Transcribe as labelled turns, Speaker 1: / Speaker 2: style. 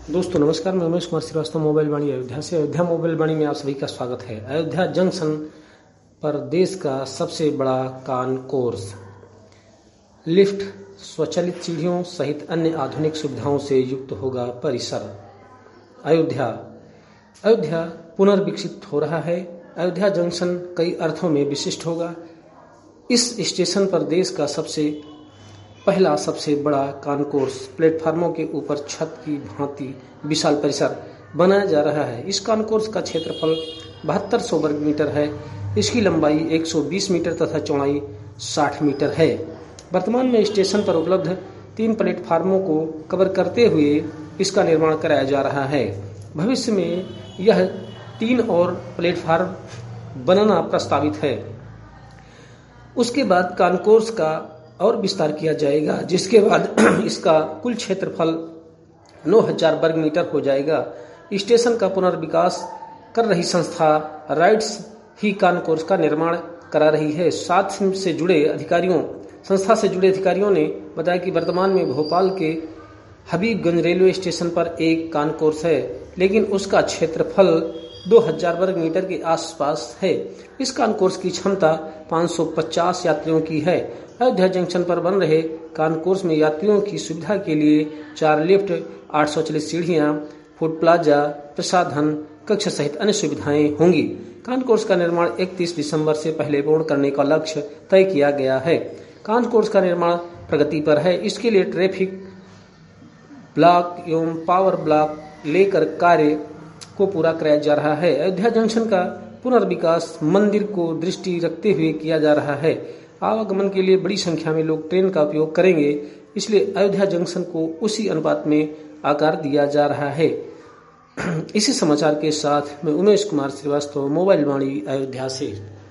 Speaker 1: दोस्तों नमस्कार, मैं उमेश कुमार श्रीवास्तव मोबाइल वाणी अयोध्या से। अयोध्या मोबाइल वाणी में आप सभी का स्वागत है। अयोध्या जंक्शन पर देश का सबसे बड़ा कानकोर्स, लिफ्ट, स्वचालित सीढ़ियों सहित अन्य आधुनिक सुविधाओं से युक्त होगा परिसर। अयोध्या पुनर्विकसित हो रहा है। अयोध्या जंक्शन कई अर्थों में विशिष्ट होगा। इस स्टेशन पर देश का सबसे बड़ा कानकोर्स प्लेटफार्मों के ऊपर छत की भांति विशाल परिसर बनाया जा रहा है। इस कानकोर्स का क्षेत्रफल 7200 वर्ग मीटर है। इसकी लंबाई 120 मीटर तथा चौड़ाई 60 मीटर है। वर्तमान में स्टेशन पर उपलब्ध 3 प्लेटफार्मों को कवर करते हुए इसका निर्माण कराया जा रहा है। भविष्य में यह 3 और प्लेटफार्म बनाना प्रस्तावित है। उसके बाद कानकोर्स का और विस्तार किया जाएगा, जिसके बाद इसका कुल क्षेत्रफल 9000 वर्ग मीटर हो जाएगा। स्टेशन का पुनर्विकास कर रही संस्था राइट्स ही कानकोर्स का निर्माण करा रही है। संस्था से जुड़े अधिकारियों ने बताया कि वर्तमान में भोपाल के हबीबगंज रेलवे स्टेशन पर एक कानकोर्स है, लेकिन उसका क्षेत्रफल 2000 वर्ग मीटर के आसपास है। इस कानकोर्स की क्षमता 550 यात्रियों की है। अयोध्या जंक्शन पर बन रहे कानकोर्स में यात्रियों की सुविधा के लिए 4 लिफ्ट, 8 स्वचालित सीढ़ियां, फूड प्लाजा, प्रसाधन कक्ष सहित अन्य सुविधाएं होंगी। कानकोर्स का निर्माण 31 दिसंबर से पहले पूर्ण करने का लक्ष्य तय किया गया है। कानकोर्स का निर्माण प्रगति पर है। इसके लिए ट्रैफिक ब्लॉक एवं पावर ब्लॉक लेकर कार्य को पूरा कराया जा रहा है। अयोध्या जंक्शन का पुनर्विकास मंदिर को दृष्टि रखते हुए किया जा रहा है। आवागमन के लिए बड़ी संख्या में लोग ट्रेन का उपयोग करेंगे, इसलिए अयोध्या जंक्शन को उसी अनुपात में आकार दिया जा रहा है। इसी समाचार के साथ मैं उमेश कुमार श्रीवास्तव मोबाइल वाणी अयोध्या से।